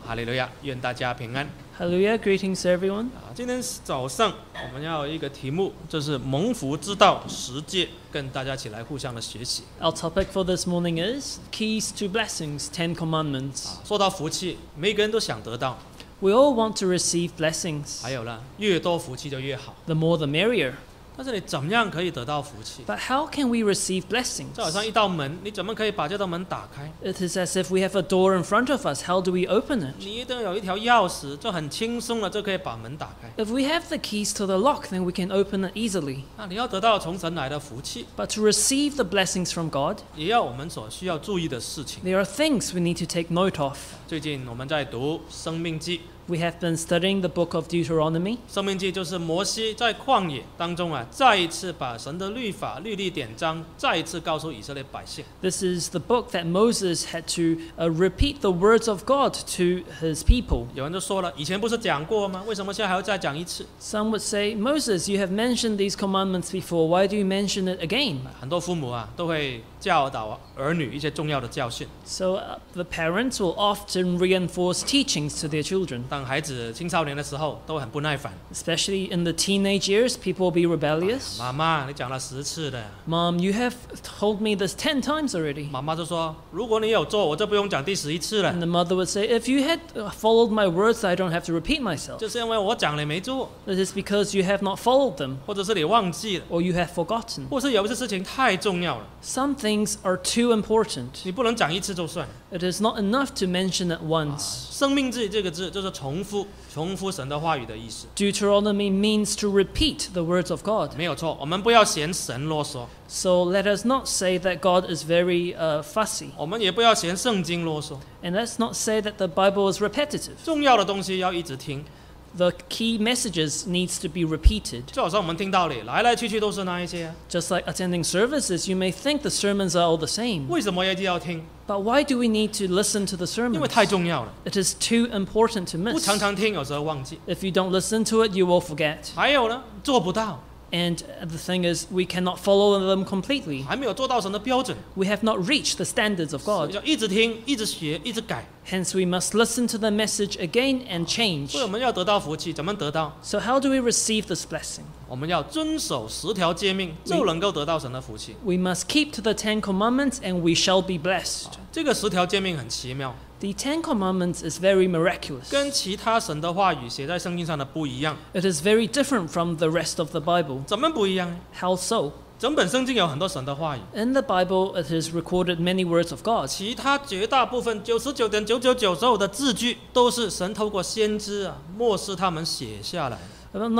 哈利路亚，愿大家平安。 Hallelujah, greetings everyone. 今天早上我们要有一个题目，就是蒙福之道10诫，跟大家一起来互相的学习。 Our topic for this morning is Keys to Blessings, 10 Commandments. 说到福气，每个人都想得到， We all want to receive blessings. 还有呢，越多福气就越好。 The more the merrier. 但是你怎么样可以得到福气？ But how can we receive blessings? 就好像一道门，你怎么可以把这道门打开？ It is as if we have a door in front of us. How do we open it? 你一定有一条钥匙，就很轻松的就可以把门打开。 If we have the keys to the lock, then we can open it easily. 那你要得到从神来的福气， But to receive the blessings from God, 也要我们所需要注意的事情。 there are things we need to take note of. 最近我们在读《生命记》， We have been studying the book of Deuteronomy. 生命记就是摩西在旷野当中再一次把神的律法、律例典章再一次告诉以色列百姓。 This is the book that Moses had to repeat the words of God to his people. 有人就说了，以前不是讲过吗？为什么现在还要再讲一次？ Some would say, Moses, you have mentioned these commandments before. Why do you mention it again? 很多父母都会教导儿女一些重要的教训。 So the parents will often reinforce teachings to their children. 当孩子青少年的时候，都很不耐烦。 Especially in the teenage years, people will be rebellious. 妈妈，你讲了10次了。 Mom, you have told me this 10 times already. 妈妈就说，如果你有做，我就不用讲第11次了。 And the mother would say, if you had followed my words, I don't have to repeat myself. 就是因为我讲了没做， This is because you have not followed them, 或者是你忘记了， or you have forgotten. 或是有一些事情太重要了， Some things are too important. 你不能讲一次就算。 It is not enough to mention it once. 生命记这个字就是重复神的话语的意思， Deuteronomy means to repeat the words of God. 没有错。我们不要嫌神啰嗦， So let us not say that God is very fussy. 我们也不要嫌圣经啰嗦。 And let's not say that the Bible is repetitive. 重要的东西要一直听， The key messages needs to be repeated. 就好像我们听道理，来来去去都是那一些， Just like attending services, you may think the sermons are all the same. 为什么一定要听？ But why do we need to listen to the 因为 sermons? 太重要了， It is too important to 不 miss. 常常听，有时候忘记。 If you don't listen to it, you will forget. 还有呢，做不到， And the thing is, we cannot follow them completely. 还没有做到神的标准， We have not reached the standards of 所以 God. 要一直听，一直学，一直改。 Hence, we must listen to the message again and change. 所以我们要得到福气，怎么得到？ So how do we receive this blessing? 我们要遵守10条诫命，就能够得到神的福气。 We must keep to the 10 commandments and we shall be blessed. 这个10条诫命很奇妙， The 10 commandments is very miraculous. 跟其他神的话语写在圣经上的不一样。 It is very different from the rest of the Bible. 怎么不一样呢？ How so? 整本圣经有很多神的话语， In the Bible, it is recorded many words of God. 其他绝大部分99.999%所有的字句都是神透过先知默示他们写下来的。 About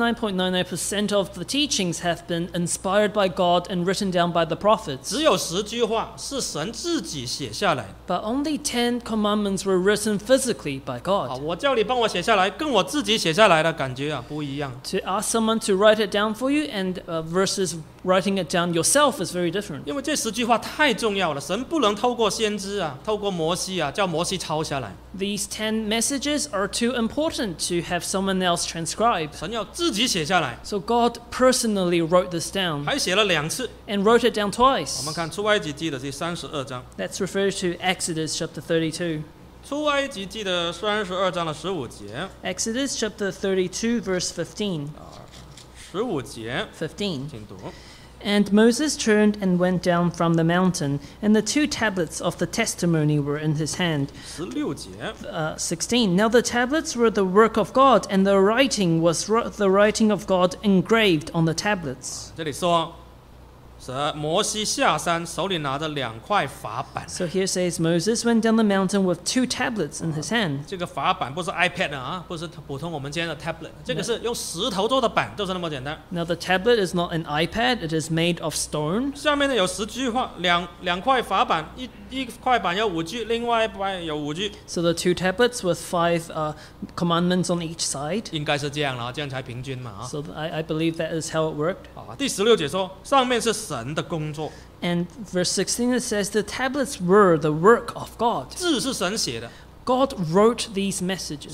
99.99% of the teachings have been inspired by God and written down by the prophets. 只有10句话是神自己写下来的。 But only 10 commandments were written physically by God. 我叫你帮我写下来，跟我自己写下来的感觉不一样。 To ask someone to write it down for you and versus writing it down yourself is very different. 因为这10句话太重要了，神不能透过先知透过摩西叫摩西抄下来， These 10 messages are too important to have someone else transcribe. 神要自己写下来， So God personally wrote this down 还写了2次。 and wrote it down 我 twice. 们看出埃及记的第32章， Let's refer to Exodus chapter 32. 出埃及记的32章的15节， Exodus chapter 32 verse 15. 15节， 15. 请读。 And Moses turned and went down from the mountain, and the 2 tablets of the testimony were in his hand. 16节， 16. Now the tablets were the work of God, and the writing was the writing of God engraved on the tablets. 这里说，摩西下山，手里拿着2块法板。 So here says Moses went down the mountain with 2 tablets in his hand. 这个法板不是 iPad 不是普通我们今天的 tablet， 这个是用石头做的板，就是那么简单。 Now the tablet is not an iPad, it is made of stone. 下面呢有10句话，两块法板，一块板有5句，另外一块有5句， So the 2 tablets with 5 commandments on each side. 应该是这样了，这样才平均嘛 So I believe that is how it worked. 第16节说，上面是神的工作， And verse 16 it says the tablets were the work of God. 字是神写的， God wrote these messages. 所以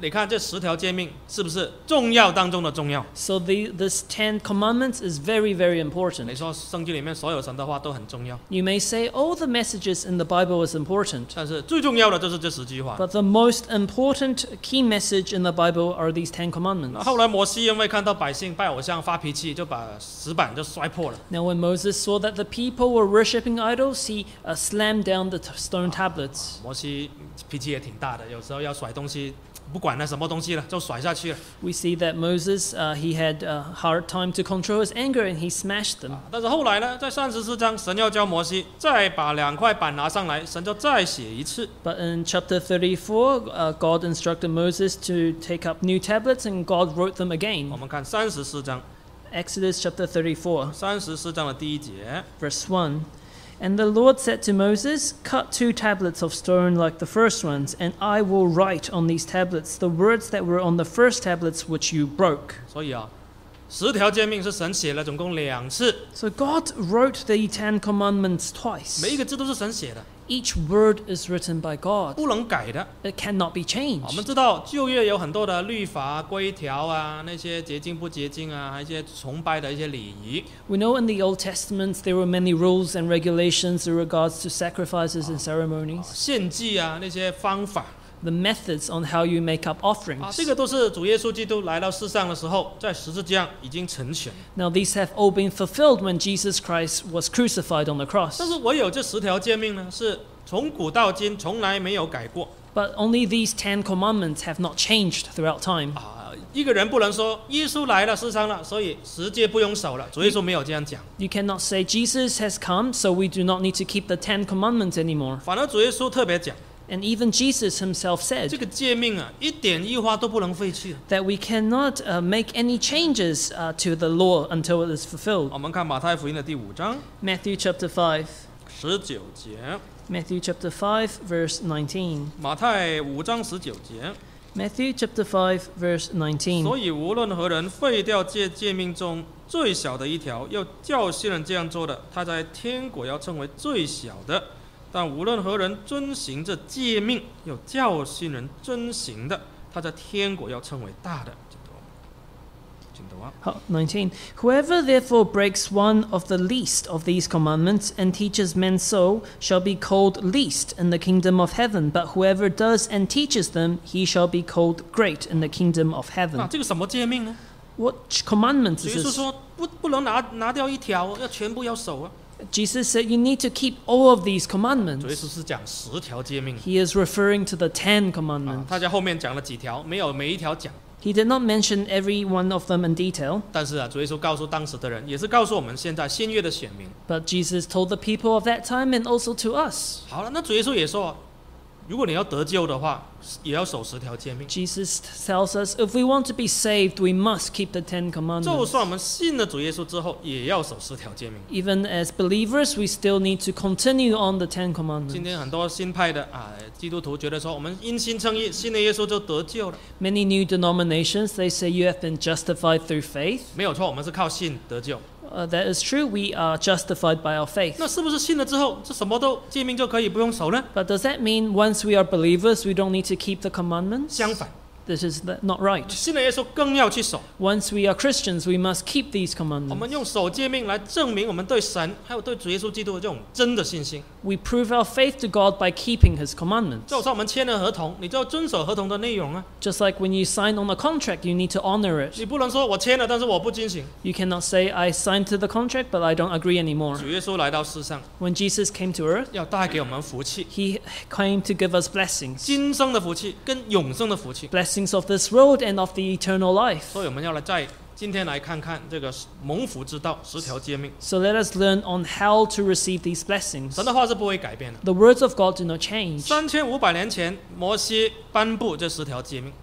你看这10条诫命是不是重要当中的重要？ So this 10 commandments is very, very 你 important. 说圣经里面所有神的话都很重要， You may say all the messages in the Bible is important, 但是最重要的就是这10句话。 but the most important key message in the Bible are these 10 那 commandments. 后来摩西因为看到百姓拜偶像发脾气，就把石板就摔破了。 Now, when Moses saw that the people were worshipping idols, he slammed down the stone tablets. 摩西脾气也挺大的，有时候要甩东西，不管那什么东西了，就甩下去了。 We see that Moses, he had a hard time to control his anger and he smashed them. 但是后来呢，在34章，神要教摩西再把2块板拿上来，神就再写一次。 But in chapter 34, God instructed Moses to take up new tablets and God wrote them 我 again. 们看34章 Exodus chapter 34, ，34章的第1节， verse 1. And the Lord said to Moses, Cut 2 tablets of stone like the first ones, and I will write on these tablets the words that were on the first tablets which you broke. 所以啊，10条诫命是神写了总共2次， So God wrote the 10 commandments 每一 twice. 个字都是神写的， Each word is written by God. 不能改的。 It cannot be 我们 changed. 知道旧约有很多的律法规条啊，那些洁净不洁净啊，还有一些崇拜的一些礼仪。 We know in the Old Testament there were many rules and regulations in regards to sacrifices and ceremonies, 献祭啊，那些方法 the methods on how you make up 啊， offerings. 这个都是主耶稣基督来到世上的时候，在十字架已经成全。 Now these have all been fulfilled when Jesus Christ was crucified on the cross. 但是唯有这10条诫命呢，是从古到今从来没有改过 But only these 10 commandments have not changed throughout time. 啊。一个人不能说耶稣来了世上了，所以10诫不用守了。主耶稣没有这样讲， You cannot say Jesus has come, so we do not need to keep the 10 commandments anymore. 反而主耶稣特别讲， And even Jesus himself 这 said 个诫命啊，一点一划都不能废去。 that we cannot make any changes to the law until it is fulfilled. 我们看马太福音的第5章 Matthew chapter 5. 19节， Matthew chapter 5, verse 19. 马太5章19节。 Matthew chapter 5, verse 19. 所以无论何人废掉这诫命中最小的一条，要教训人这样做的，他在天国要称为最小的；但无论何人遵行这诫命，要教训人遵行的，他在天国要称为大的。请读啊。 19. Whoever therefore breaks one of the least of these commandments and teaches men so shall be called least in the kingdom of heaven, but whoever does and teaches them, he shall be called great in the kingdom of 那 heaven. 这个什么诫命呢？ What commandment 主 is 耶稣 this? 说不能拿掉一条，要全部要守啊。 Jesus said you need to keep all of these 主耶 commandments. 稣是讲10条诫命， He is referring to the 10 啊 commandments. 他在后面讲了几条，没有每一条讲。 He did not mention every one of them in detail, 但是啊，主耶稣告诉当时的人，也是告诉我们现在新约的选民。 but Jesus told the people of that time and also to us. 好了，那主耶稣也说，如果你要得救的话，也要守10条诫命。 Jesus tells us if we want to be saved, we must keep the 10 就 commandments. 算我们信了主耶稣之后，也要守10条诫命。 Even as believers, we still need to continue on the 10 今 commandments. 天很多新派的基督徒觉得说，我们因信称义，信了耶稣就得救了。 Many new denominations, they say you have been justified through faith. 没有错，我们是靠信得救。 That is true, we are justified by our faith. 那是不是信了之后，这什么都诫命就可以不用守呢？ But does that mean once we are believers, we don't need to keep the commandments? 相反， This is not right. 信了耶稣更要去守。 Once we are Christians, we must keep these 我们 commandments. 用守诫命来证明我们对神还有对主耶稣基督的这种真的信心。 We prove our faith to God by keeping His commandments. 就算我们签了合同，你就要遵守合同的内容啊！ Just like when you sign on a contract, you need to honor it. 你不能说我签了，但是我不遵行。 You cannot say, I signed to the contract, but I don't agree anymore. 主耶稣来到世上， When Jesus came to earth, 要带给我们福气， He came to give us blessings. 今生的福气跟永生的福气。 Blessings of this world and of the eternal life. 所以我们要在今天来看看这个蒙福之道10条诫命。 So let us learn on how to receive these blessings. 神的话是不会改变的。 The words of God do not change. 3500年前，摩西颁布这10条诫命。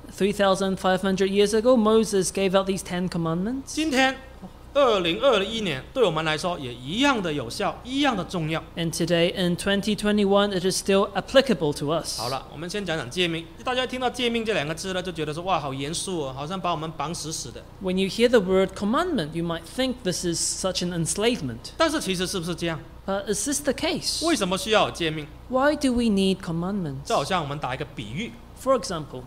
3,500 years ago, Moses gave out these 10 commandments. 今天2021年，对我们来说也一样的有效，一样的重要。 And today, in 2021, it is still applicable to us. 好了，我们先讲讲诫命。大家听到诫命这2个字呢，就觉得说哇，好严肃哦，好像把我们绑死死的。 When you hear the word commandment, you might think this is such an enslavement. 但是其实是不是这样？ But is this the case? 为什么需要有诫命？ Why do we need commandments? 就好像我们打一个比喻， For example,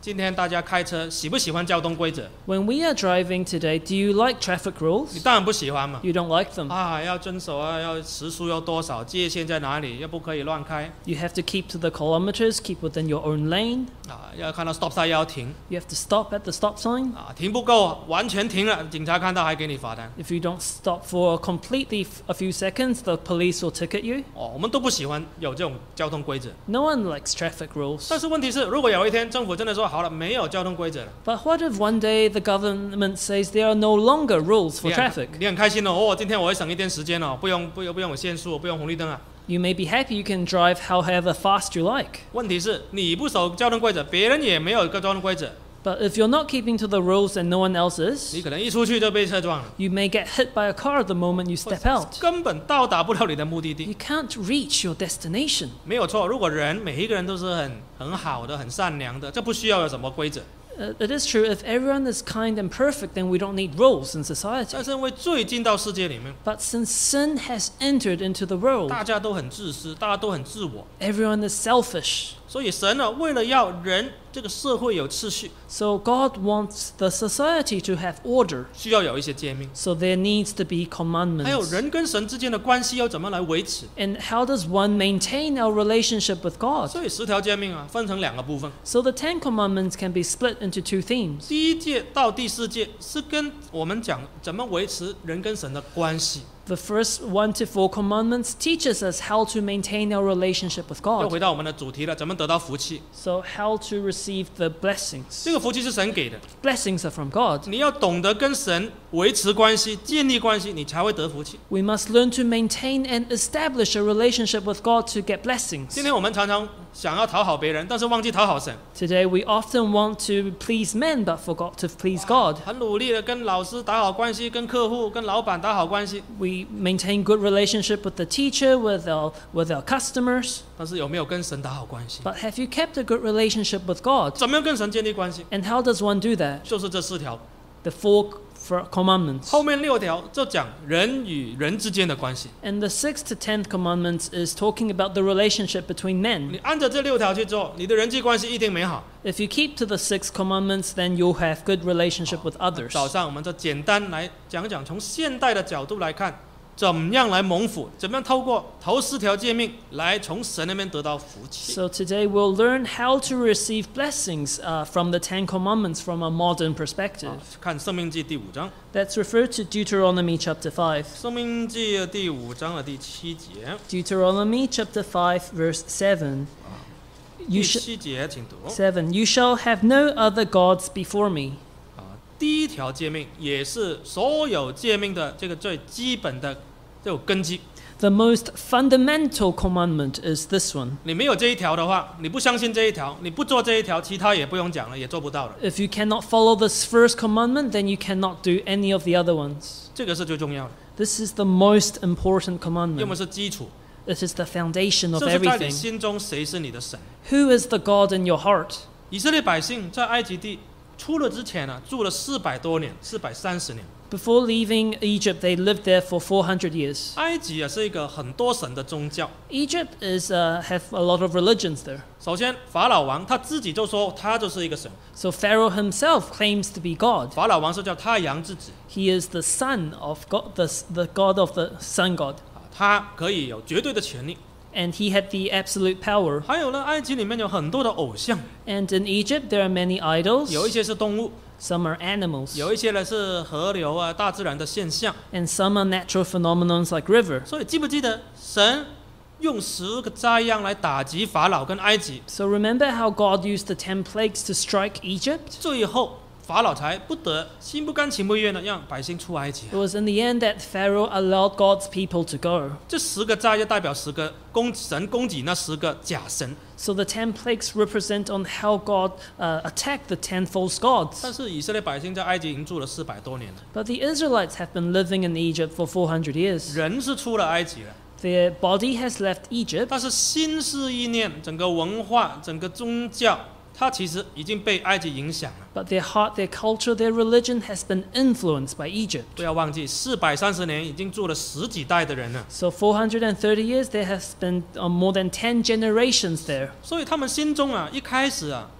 今天大家开车喜不喜欢交通规则？ When we are driving today, do you like traffic 你 rules? 当然不喜欢嘛。 You don't like them. 要遵守啊，要时速要多少，界限在哪里，又不可以乱开 You have to keep to the kilometers, keep within your own lane. 要看到 stop sign 要停 You have to stop at the stop sign. 停不够，完全停了，警察看到还给你罚单。 If you don't stop for completely a few seconds, the police will ticket you. 我们都不喜欢有这种交通规则。 No one likes traffic 但 rules. 是问题是，如果有一天政府真的说好了，没有交通规则了， But what if one day the government says there are no longer rules for 你 traffic? 很开心哦，今天我会省一点时间哦，不用有限速，不用红绿灯啊。 You may be happy you can drive however fast you like. 问题是你不守交通规则，别人也没有一个交通规则， But if you're not keeping to the rules and no one else 你 is, 可能一出去就被车撞了， you may get hit by a car the moment you step out. 根本到达不了你的目的地。 You can't reach your destination. 没有错，如果每一个人都是很好的、很善良的，这不需要有什么规则。 It is true, if everyone is kind and perfect, then we don't need rules in society. 但是因为罪进到世界里面， But since sin has entered into the world, 大家都很自私，大家都很自我， everyone is selfish. 所以神呢，为了要人这个社会有秩序， So God wants the society to have order. 需要有一些诫命， So there needs to be 还有 commandments. 人跟神之间的关系要怎么来维持。 And how does one maintain our relationship with God? 所以10条诫命分成2个部分， So the 10 commandments can be split into 2 themes. 第1诫到第4诫是跟我们讲怎么维持人跟神的关系。 The first 1 to 4 commandments teaches us how to maintain our relationship with 又 God. 回到我们的主题了，怎么得到福气？ So how to receive the blessings. 这个福气是神给的， Blessings are from God. 你要懂得跟神维持关系、建立关系，你才会得福气。 We must learn to maintain and establish a relationship with God to get blessings. 今天我们常常想要讨好别人，但是忘记讨好神， Today we often want to please men but forgot to please God. 很努力的跟老师打好关系，跟客户、跟老板打好关系， We maintain good relationship with the teacher, with our customers. 但是有没有跟神打好关系？ But have you kept a good relationship with God? 怎么样跟神建立关系？ And how does one do that? 就是这4条， The 4 commandments. 后面6条就讲人与人之间的关系。 And the 6th to 10th commandments is talking about the relationship between 你 men. 按照这6条去做，你的人际关系一定美好。 If you keep to the 6 commandments, then you'll have good relationship with others. 早上我们就简单来讲讲，从现代的角度来看，怎么样来蒙福，怎么样透过头4条诫命来从神那边得到福气。 So today we'll learn how to receive blessings from the 10 commandments from a modern perspective. 看《生命记》第5章， Let's refer to Deuteronomy chapter 5. 《生命记》第5章的第7节， Deuteronomy chapter 5 verse 7. 第 You sh- 7节请读。 7. You shall have no other gods before me. 第1条诫命也是所有诫命的这个最基本的这种根基。 The most fundamental commandment is this one. 你没有这一条的话，你不相信这一条，你不做这一条，其他也不用讲了，也做不到了。 If you cannot follow this first commandment, then you cannot do any of the other ones. 这个是最重要的， This is the most important 因为 commandment. 是基础， It is the foundation of 就是在你 everything. 心中谁是你的神。 Who is the God in your heart? 以色列百姓在埃及地出了之前住了400多年，430年。 Before leaving Egypt, they lived there for 400 years. 埃及是一个很多神的宗教。 Egypt have a lot of religions there. 首先，法老王他自己就说他就是一个神， So Pharaoh himself claims to be God. 法老王是叫太阳之子， He is the son of God, the God of the sun god. 他可以有绝对的权利。 And he had the absolute power. 还有呢，埃及里面有很多的偶像， And in Egypt, there are many idols. 有一些是动物， Some are animals. 有一些呢是河流啊，大自然的现象。 And some are natural phenomenons like river. 所以记不记得神用10个灾殃来打击法老跟埃及， So remember how God used the 10 plagues to strike Egypt? 最后法老才不得心不甘情不愿的让百姓出埃及。 It was in the end that Pharaoh allowed God's people to go. 这10个灾就代表10个神攻击那10个假神， So the 10 plagues represent on how God attacked the 10 false gods. 但是以色列百姓在埃及已经住了400多年了， But the Israelites have been living in Egypt for 400 years. 人是出了埃及了， Their body has left Egypt, 但是心思意念、整个文化、整个宗教，它其实已经被埃及影响了。 but their heart, their culture, their religion has been influenced by Egypt. 不要忘记，430年已经住了10几代的人了， So 430 years, there has been more than 10 generations there. 所以他们心中一开始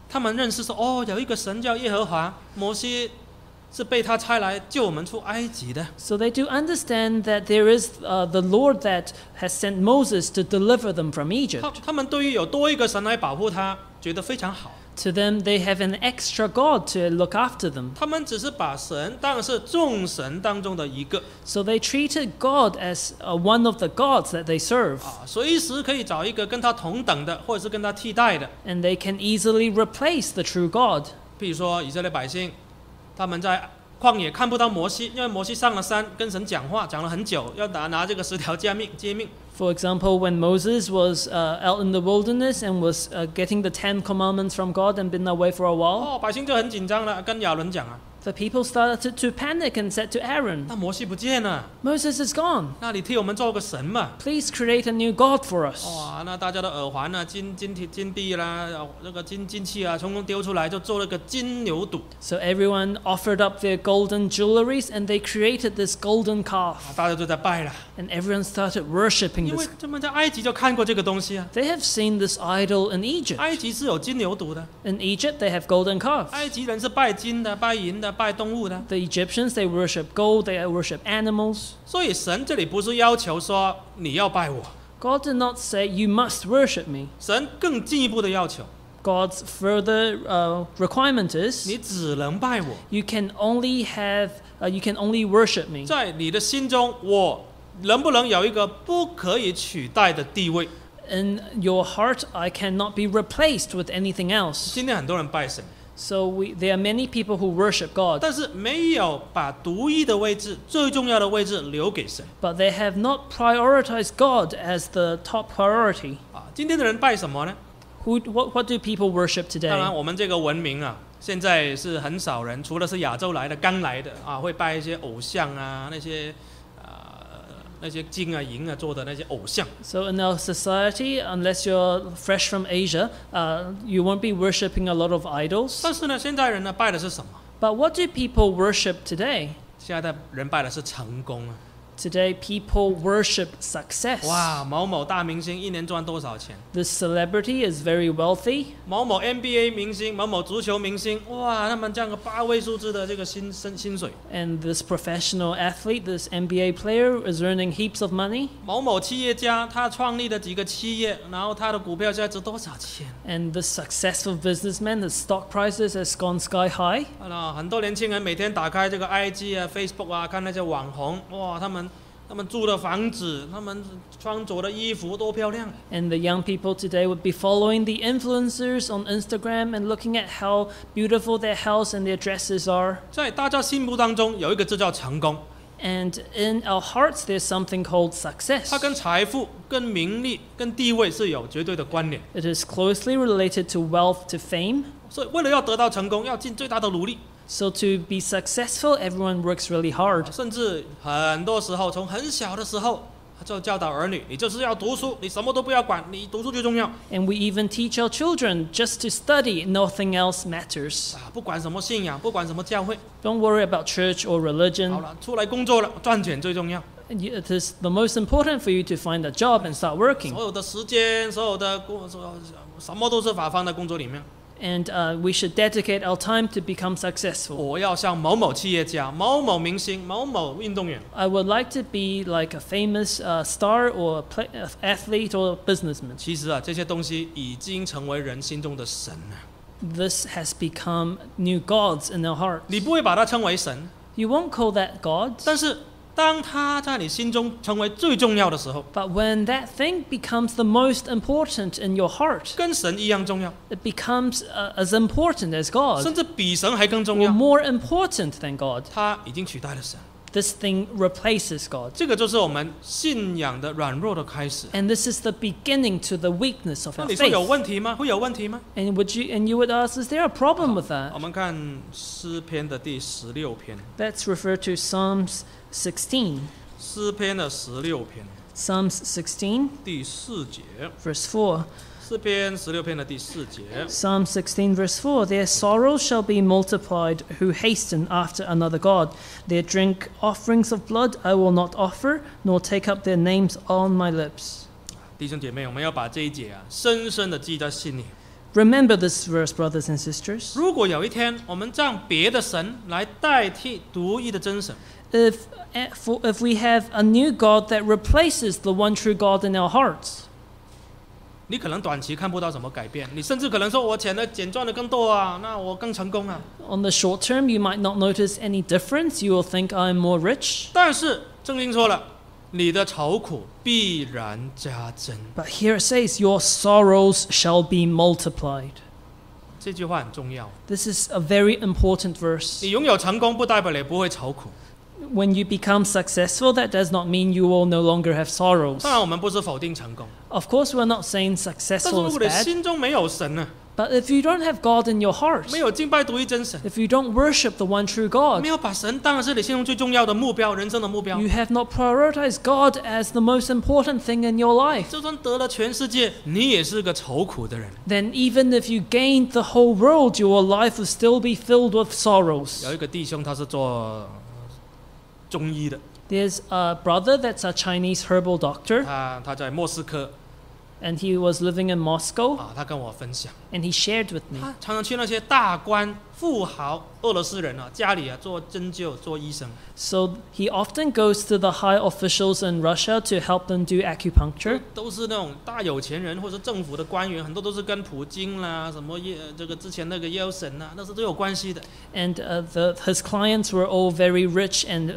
他们认识说，哦，有一个神叫耶和华，摩西是被他差来救我们出埃及的。 So they do understand that there is the Lord that has sent Moses to deliver them from Egypt. 他们对于有多一个神来保护他，觉得非常好。 To them, they have an extra God to look after them. 他们只是把神当是众神当中的一个 So they treated God as one of the gods that they serve. 啊，随时可以找一个跟他同等的，或者是跟他替代的。 And they can easily replace the true God. 譬如说以色列百姓，他们在旷野看不到摩西，因为摩西上了山跟神讲话，讲了很久，要拿这个10条诫命。 For example, when Moses was out in the wilderness and was getting the 10 commandments from God and been away for a while, 哦，百姓就很紧张了，跟亚伦讲啊， the people started to panic and said to Aaron, 那摩西不见了， Moses is gone. 那你替我们做个神嘛。 Please create a new God for us. 哇，那大家的耳环啊、金币啦、那个金器啊，通通丢出来，就做了个金牛犊。 So everyone offered up their golden jewelries and they created this golden calf. 啊，大家就在拜了， And everyone started worshipping 因为 this. 他们在埃及就看过这个东西啊。 They have seen this idol in Egypt. 埃及是有金牛犊的， In Egypt, they have golden calves. 埃及人是拜金的、拜银的、拜动物的。 The Egyptians, they worship gold, they worship animals. 所以神这里不是要求说你要拜我， God did not say, you must worship me. 神更进一步的要求， God's further requirement is, 你只能拜我， you can only worship me. 在你的心中，我能不能有一个不可以取代的地位？ In your heart, I cannot be replaced with anything else. 今天很多人拜神， So there are many people who worship God, 但是没有把独一的位置、最重要的位置留给神 but they have not prioritized God as the top priority. 啊。今天的人拜什么呢？ What do people worship 当然， today? 我们这个文明啊，现在是很少人，除了是亚洲来的、刚来的啊，会拜一些偶像啊，那些金啊、银啊做的那些偶像。 So in our society, unless you're fresh from Asia, you won't be worshiping a lot of idols. 但是呢，现在人呢拜的是什么？ But what do people worship today? 现在的人拜的是成功啊！ Today, people worship success. 哇，某某大明星一年赚多少钱？ This celebrity is very wealthy, 某某 NBA 明星、某某足球明星，哇，他们这样个8位数字的这个薪水。 and this professional athlete, this NBA player, is earning heaps of money. 某某企业家，他创立了几个企业，然后他的股票现在值多少钱？ And this successful businessman, his stock prices has gone sky high. 啊，很多年轻人每天打开这个 IG 啊、Facebook 啊，看那些网红，哇，他们住的房子，他们穿着的衣服多漂亮。 And the young people today would be following the influencers on Instagram and looking at how beautiful their house and their dresses are. 在大家心目当中有一个字叫成功， And in our hearts, there's something called 它 success. 跟财富、跟名利、跟地位是有绝对的关联。 It is closely related to wealth, to fame. 所以为了要得到成功，要尽最大的努力。 So to be successful, everyone works really hard. 甚至很多时候，从很小的时候就教导儿女，你就是要读书，你什么都不要管，你读书最重要 And we even teach our children just to study, nothing else matters. 啊！不管什么信仰，不管什么教会， Don't worry about church or 好 religion. 了，出来工作了，赚钱最重要。 It is the most important for you to find a job and start working. 所有的时间，所有的什么都是放在工作里面。 And we should dedicate our time to become successful. 我要像某某企业家、某某明星、某某运动员。 I would like to be like a famous star or athlete or businessman. 其实啊，这些东西已经成为人心中的神了。 This has become new gods in our hearts. 你不会把它称为神， You won't call that God, 但是当它在你心中成为最重要的时候， but when that thing becomes the most important in your heart, 跟神一样重要， it becomes as important as God, 甚至比神还更重 or 要。 more important than God. 它已经取代了神。 This thing replaces God. 这个就是我们信仰的软弱的开始。 And this is the beginning to the weakness of 那 our 你说有 faith. 问题吗？会有问题吗？ And you would ask, is there a problem with that? 我们看诗篇的第16篇， Let's refer to Psalms 16. 诗篇的16篇 Psalms 16, 第4节， verse 4. 诗篇16篇的第4节。 Psalm 16, verse 4. Their sorrows shall be multiplied who hasten after another God. Their drink offerings of blood I will not offer, nor take up their names on my lips. 弟兄姐妹，我们要把这一节啊，深深的记在心里。 Remember this verse, brothers and sisters. 如果有一天我们让别的神来代替独一的真神， If we have a new God that replaces the one true God in our hearts, 你可能短期看不到什么改变，你甚至可能说我钱赚的更多啊，那我更成功啊。 on the short term, you might not notice any difference. You will think I'm more rich. 但是圣经说了，你的愁苦必然加增。 But here it says, your sorrows shall be multiplied. 这句话很重要。 This is a very important verse. 你拥有成功，不代表你不会愁苦。 When you become successful, that does not mean you will no longer have sorrows. 当然，我们不是否定成功， Of course, we're not saying 但是 successful 如 is 果你 bad. 心中没有神呢， But if you don't have God in your heart, 没有敬拜独一真神， if you don't worship the one true God, 没有把神当然是你心中最重要的目标，人生的目标。 you have not prioritized God as the most important thing in your life, 就算得了全世界，你也是个愁苦的人。 then even if you gained the whole world, your life will still be filled with sorrows. 有一个弟兄，他是做中医的， There's a brother that's a Chinese herbal doctor, 他在莫斯科 and he was living in Moscow, 他跟我分享， and he shared with me. 他常常去那些大官、富豪、俄罗斯人家里做针灸、做医生， So he often goes to the high officials in Russia to help them do acupuncture. 都是那种大有钱人或者政府的官员，很多都是跟普京啦、什么这个之前那个耶尔森那是都有关系的。 And his clients were all very rich and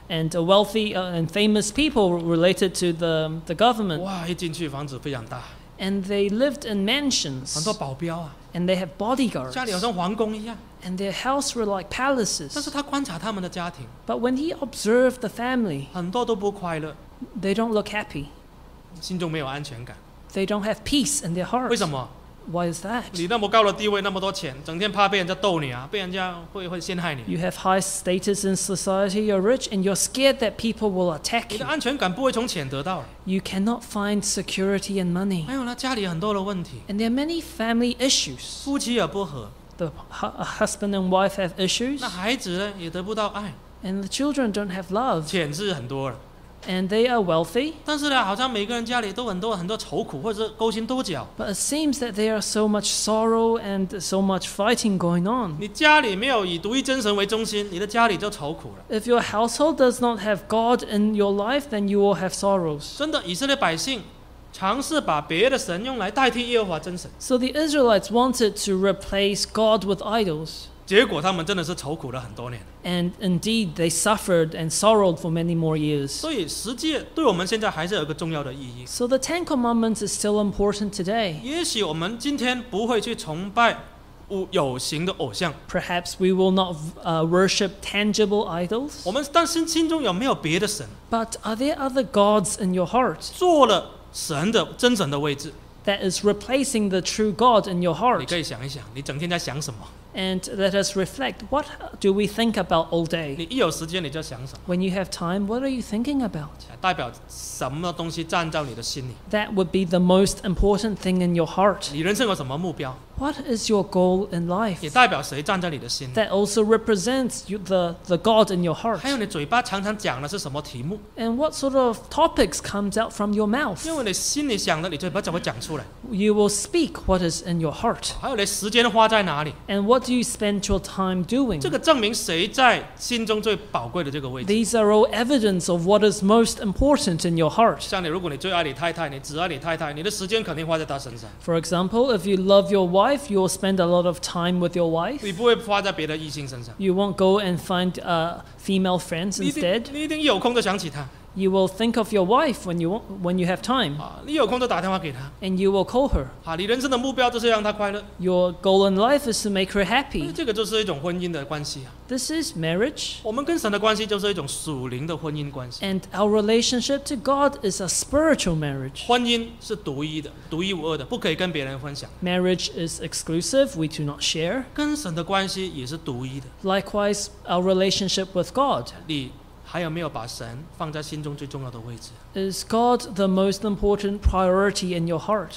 wealthy and famous people related to the government. 哇，一进去房子非常大， And they lived in 很 mansions, 多保镖啊， and they have 家里好 bodyguards, 像皇宫一样。 and their house were like 但是 palaces. 他观察他们的家庭， But when he observed the family, 很多都不快乐， they don't look happy. 心中没有安全感。 They don't have peace in their 为 hearts. 什么？ Why is that? 你那么高的地位，那么多钱，整天怕被人家逗你啊，被人家会陷害你。 You have high status in society, you're rich, and you're scared that people will attack 你的 you. 安全感不会从钱得到。 You cannot find security in money. 还有呢，家里很多的问题， And there are many family issues. 夫妻也不和， The husband and wife have issues, 那孩子呢也得不到爱， and the children don't have love, 钱是很多了， and they are wealthy. 但是呢，好像每个人家里都很多愁苦，或者是勾心斗角。 But it seems that there are so much sorrow and so much fighting going on. 你家里没有以独一真神为中心，你的家里就愁苦了。 If your household does not have God in your life, then you will have sorrows. 真的，以色列百姓尝试把别的神用来代替耶和华真神， So the Israelites wanted to replace God with idols. 结果他们真的是愁苦了很多年。 And indeed, they suffered and sorrowed for many more years. 所以十诫对我们现在还是有一个重要的意义。 So the Ten Commandments is still important today. 也许我们今天不会去崇拜有形的偶像， Perhaps we will not worship tangible idols. 我们但心中有没有别的神， But are there other gods in your heart 做了神的真神的位置？ that is replacing the true God in your 你 heart? 可以想一想，你整天在想什么？ And let us reflect. What do we think about all day? 你一有时间你就想什么？ When you have time, what are you thinking about? 代表什么东西占到你的心里？ That would be the most important thing in your heart. 你人生有什么目标？ What is your goal in life? 也代表谁站在你的心里？ That also represents the God in your heart. 还有你嘴巴常常讲的是什么题目？ And what sort of topics comes out from your mouth? 因为你心里想的，你嘴巴怎么讲出来？ You will speak what is in your heart. 还有你时间花在哪里？ And what do you spend your time doing? 这个证明谁在心中最宝贵的这个位置。 These are all evidence of what is most important in your heart. 像你，如果你最爱你太太，你只爱你太太，你的时间肯定花在她身上， For example, if you love your wife, you will spend a lot of time with your wife. 你不会花在别的异性身上。 You won't go and find female friends 你 instead. 你一定一有空就想起她 You will think of your wife when you have time, 你有空就打电话给她 and you will call her. 你人生的目标就是让她快乐， Your goal in life is to make her happy. 这个就是一种婚姻的关系 This is marriage, 我们跟神的关系就是一种属灵的婚姻关系。 and our relationship to God is a spiritual marriage. 婚姻是独一的、独一无二的，不可以跟别人分享。 Marriage is exclusive, we do not share. 跟神的关系也是独一的。 Likewise, our relationship with God. 你还有没有把神放在心中最重要的位置？ Is God the most important priority in your heart?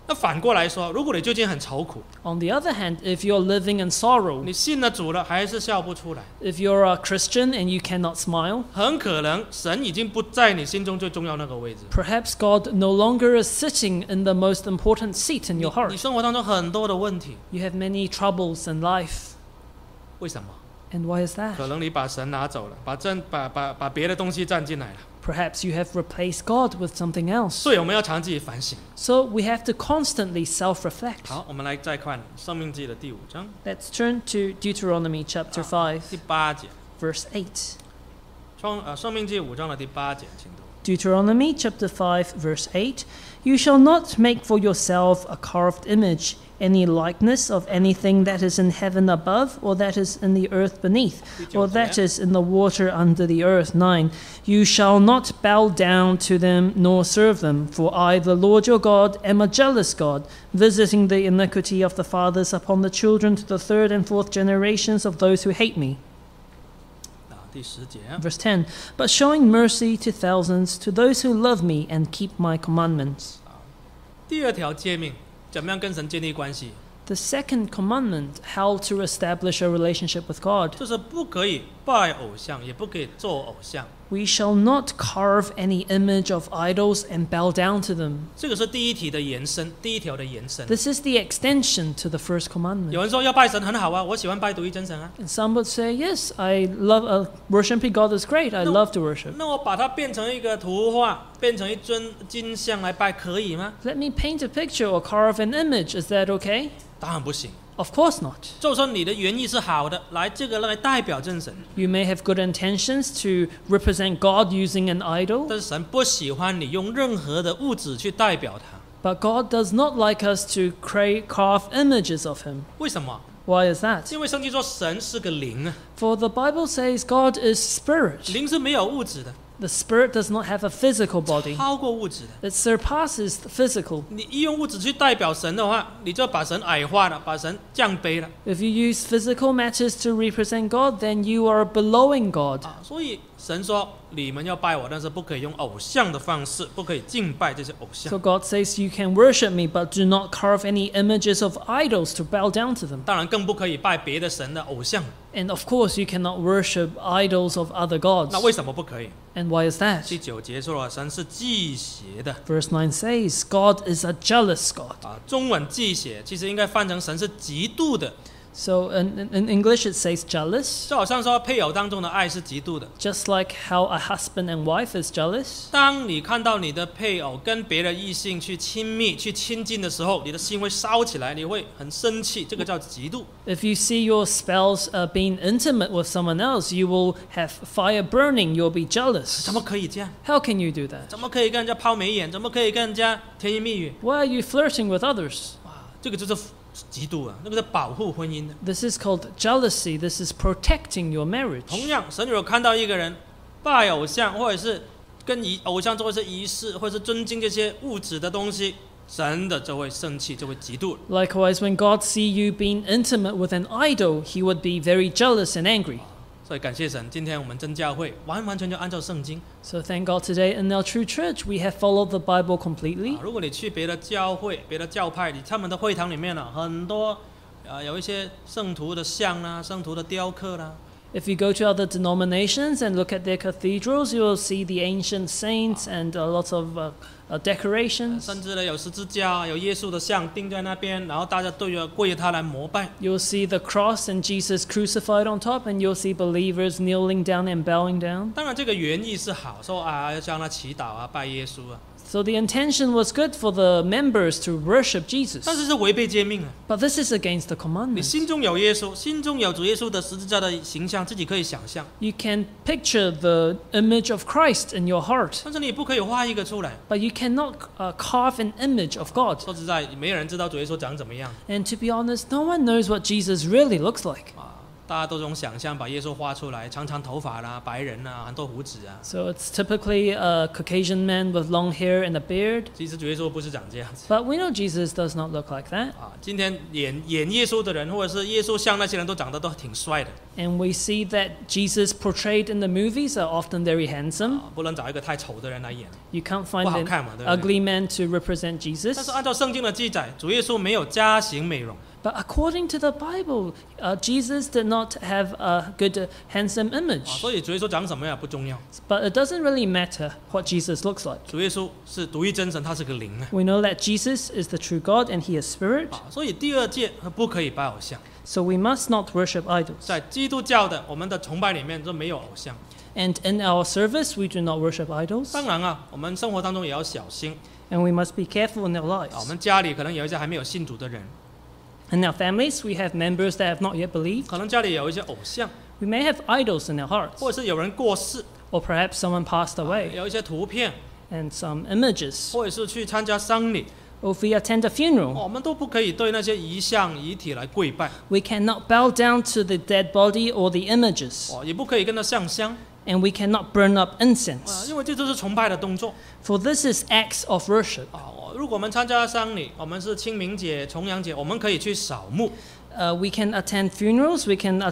那反过来说，如果你最近很愁苦， On the other hand, if you're living in sorrow, 你信了主了还是笑不出来， if you're a Christian and you cannot smile, 很可能神已经不在你心中最重要那个位置。 perhaps God no longer is sitting in the most important seat in your 你 heart. 生活当中很多的问题， You have many troubles in life. 为什么？ And why is 可 that? 能你把神拿走了，把别的东西占进来了。 Perhaps you have replaced God with something else. 所以我们要常自己反省。 So we have to constantly self-reflect. 好，我们来再看《生命记》的第5章 Let's turn to Deuteronomy chapter 5, 第8节， verse 8. 生命记5章的第8节，请读。 Deuteronomy chapter 5, verse 8. You shall not make for yourself a carved image, any likeness of anything that is in heaven above, or that is in the earth beneath, or that is in the water under the earth. 9. You shall not bow down to them nor serve them, for I, the Lord your God, am a jealous God, visiting the iniquity of the fathers upon the children to the third and fourth generations of those who hate me. 第10节， Verse 10. But showing mercy to thousands, to those who love me and keep my commandments. 第2条诫命，怎么样跟神建立关系？ The second commandment, how to establish a relationship with God. 就是不可以拜偶像，也不可以做偶像。 We shall not carve any image of idols and bow down to them. 这个是第1题的延伸，第1条的延伸。 This is the extension to the first 有 commandment. 人说要拜神很好啊，我喜欢拜独一真神啊。 And some would say, yes, I love worshiping God is great. I No. love to worship. 那我把它变成一个图画，变成一尊金像来拜，可以吗？ Let me paint a picture or carve an image. Is that okay? 当然不行。 Of course not. 就说你的原意是好的，这个来代表真神， You may have good intentions to represent God using an idol, 但是神不喜欢你用任何的物质去代表他。 but God does not like us to carve images of Him. 为什么？ Why is that? 因为圣经说神是个灵啊， For the Bible says God is spirit. 灵是没有物质的， The spirit does not have a physical body. 超过物质的。 It surpasses the physical. 你一用物质去代表神的话，你就把神矮化了，把神降卑了 If you use physical matters to represent God, then you are belowing God. 啊！所以神说你们要拜我，但是不可以用偶像的方式，不可以敬拜这些偶像。 So God says you can worship me, but do not carve any images of idols to bow down to them. 当然更不可以拜别的神的偶像。 And of course, you cannot worship idols of other 那 gods. 为什么不可以？ And why is that? 第9节说了，神是忌邪的 Verse 9 says, God is a jealous God. 啊。中文忌邪其实应该翻成神是嫉妒的， So in English, it says jealous, 就好像说配偶当中的爱是嫉妒的。 just like how a husband and wife is jealous. 当你看到你的配偶跟别的异性去亲密、去亲近的时候，你的心会烧起来，你会很生气，这个叫嫉妒。 If you see your spouse being intimate with someone else, you will have fire burning. You'll be jealous. 怎么可以这样？ How can you do that? 怎么可以跟人家抛眉眼？怎么可以跟人家甜言蜜语？ Why are you flirting with others? 哇，这个就是嫉妒啊，那个是保护婚姻的。 This is called jealousy. This is protecting your marriage. 同样，神如果看到一个人拜偶像，或者是跟偶像做一些仪式，或者是尊敬这些物质的东西，神的就会生气，就会嫉妒。 Likewise, when God see you being intimate with an idol, he would be very jealous and angry. 所以感谢神，今天我们真教会完完全全按照圣经。 So thank God today in our true church, we have followed the Bible completely. 如果你去别的教会、别的教派，他们的会堂里面呢，很多有一些圣徒的像啦、圣徒的雕刻啦。 If you go to other denominations and look at their cathedrals, you will see the ancient saints and lots of decorations. 甚至呢有十字架，有耶稣的像钉在那边，然后大家都要跪着他来膜拜。 You'll see the cross and Jesus crucified on top, and you'll see believers kneeling down and bowing down. 当然这个原意是好，说要向他祈祷啊，拜耶稣啊， So the intention was good for the members to worship 但 Jesus. 是是违背诫命啊！ But this is against the 你 commandment. 心中有耶稣，心中有主耶稣的十字架的形象，自己可以想象， You can picture the image of Christ in your heart, 但是你不可以画一个出来。 but you cannot carve an image of God. 说实在，没有人知道主耶稣长怎么样 And to be honest, no one knows what Jesus really looks like. 啊。 大家都这种想象，把耶稣画出来，长长头发啦，白人啦，很多胡子啊。 So it's typically a Caucasian man with long hair and a beard. 其实主耶稣不是长这样子 But we know Jesus does not look like that. 啊。今天演耶稣的人，或者是耶稣像那些人都长得都挺帅的 And we see that Jesus portrayed in the movies are often very handsome. 啊，不能找一个太丑的人来演， You can't 不 find 好 an 看嘛，对不对？ ugly man to represent 但 Jesus. 是按照圣经的记载，主耶稣没有加型美容 But according to the Bible, Jesus did not have a good, handsome 啊， image. 所以主耶稣长什么样不重要。 But it doesn't really matter what Jesus looks like. 主耶稣是独一真神，他是个灵啊 We know that Jesus is the true God and he is spirit. 啊，所以第二诫不可以拜偶像。 So we must not worship idols. 在基督教的我们的崇拜里面就没有偶像。 And in our service, we do not worship idols. 当然啊，我们生活当中也要小心 And we must be careful in our 啊。我 lives. 们家里可能有一些还没有信主的人， In our families, we have members that have not yet believed. 可能家里有一些偶像， We may have idols in our hearts. 或者是有人过世， Or perhaps someone passed away. 有一些图片， And some images. 或者是去参加丧礼， Or if we attend a funeral, 我们都不可以对那些遗像遗体来跪拜， we cannot bow down to the dead body or the images. 也不可以跟他上香 And we cannot burn up 啊， incense. 因为这都是崇拜的动作 For this is acts of worship. 啊。如果我们参加丧礼，我们是清明节、重阳节，我们可以去扫墓 We can attend funerals. We can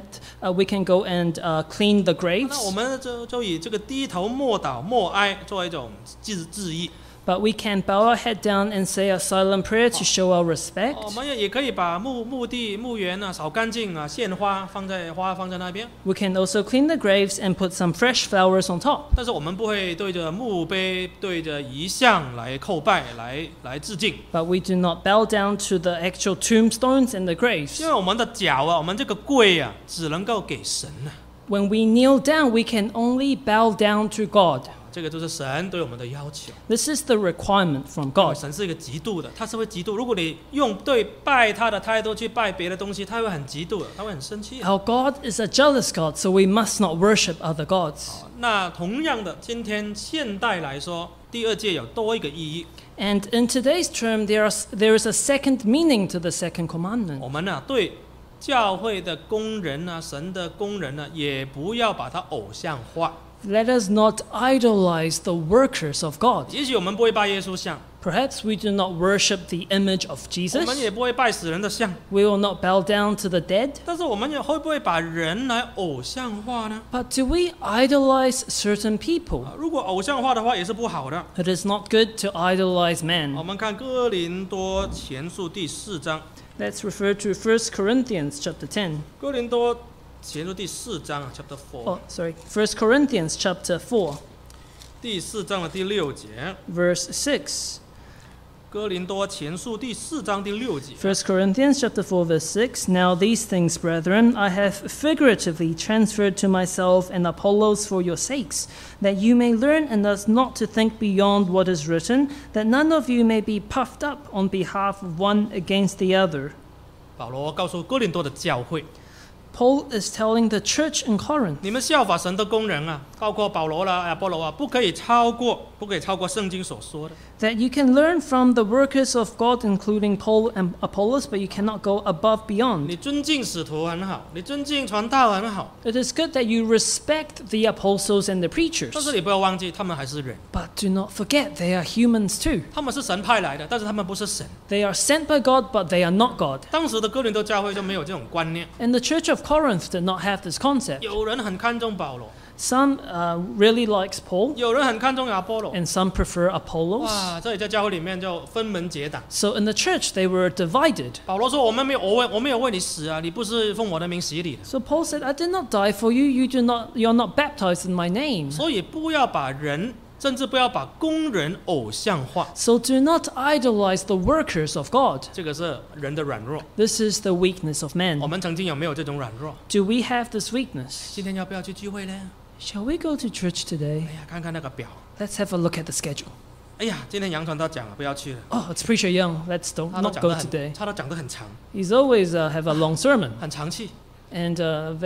we can go and clean the 那我 graves. 们就以这个低头默祷默哀作为一种致意。 But we can bow our head down and say a silent prayer to show our respect. 我们也可以把墓地、墓园啊扫干净啊，献花放在那边。 We can also clean the graves and put some fresh flowers on top. 但是我们不会对着墓碑、对着遗像来叩拜、来致敬， But we do not bow down to the actual tombstones and the 因 graves. 为我们的脚啊，我们这个跪啊，只能够给神啊。 When we kneel down, we can only bow down to God. 这个就是神对我们的要求。 This is the requirement from 因为 God. 神是一个嫉妒的，他是会嫉妒。如果你用对拜他的态度去拜别的东西，他会很嫉妒的，他会很生气的。 Our God is a jealous God, so we must not worship other gods. 那同样的，今天现代来说，第二诫有多一个意义。 And in today's term, there is a second meaning to the second commandment. 我们呢、对教会的工人啊，神的工人呢，也不要把它偶像化。 Let us not idolize the workers of God. 也许我们不会拜耶稣像， Perhaps we do not worship the image of 我们 Jesus. 也不会拜死人的像， We will not bow down to the dead. 但是我们也会不会把人来偶像化呢？ But do we idolize certain people? 如果偶像化的话，也是不好的。 It is not good to idolize 我 man. 们看哥林多前书第4章， Let's refer to 1 Corinthians chapter 10. 哥林多前书第4章啊 ，chapter 4， 1 Corinthians chapter 4, 第4章的第6节， verse 6. 哥林多前书第4章第6节。 1 Corinthians chapter 4 verse 6. Now these things, brethren, I have figuratively transferred to myself and Apollos for your sakes, that you may learn in us not to think beyond what is written, that none of you may be puffed up on behalf of one against the other. 保罗告诉哥林多的教会， Paul is telling the church in Corinth 你们效法神的工人啊，包括保罗啦、亚波罗啊，不可以超过圣经所说的。 that you can learn from the workers of God, including Paul and Apollos, but you cannot go above beyond. 你尊敬使徒很好，你尊敬传道很好， It is good that you respect the apostles and the 但 preachers, 是你不要忘记，他们还是人， but do not forget they are humans too. 他们是神派来的，但是他们不是神。 They are sent by God, but they are not God. 当时的哥林多教会就没有这种观念， And the church of Corinth did not have this concept. 有人很看重保罗， Some really likes Paul, 有人很看重亚波罗。 and some prefer Apollos. 哇，这里在教会里面就分门结党。 So in the church they were divided. 保罗说：“我没有为你死啊，你不是奉我的名洗礼的， So Paul said, I did not die for you, you're not baptized in my name. 所以不要把人，甚至不要把工人偶像化。 So do not idolize the workers of God. 这个是人的软弱。 This is the weakness of 我 man. 们曾经有没有这种软弱？ Do we have this weakness? 今天要不要去聚会呢？ Shall we go to church today? 哎呀，看看那个表。 Let's have a look at the schedule. 哎呀，今天杨传道讲了，不要去了。 Oh, it's Preacher Young. Let's 他都 not 讲 go 得 today. 他都讲得很长， He's always have a long sermon 很长气。 and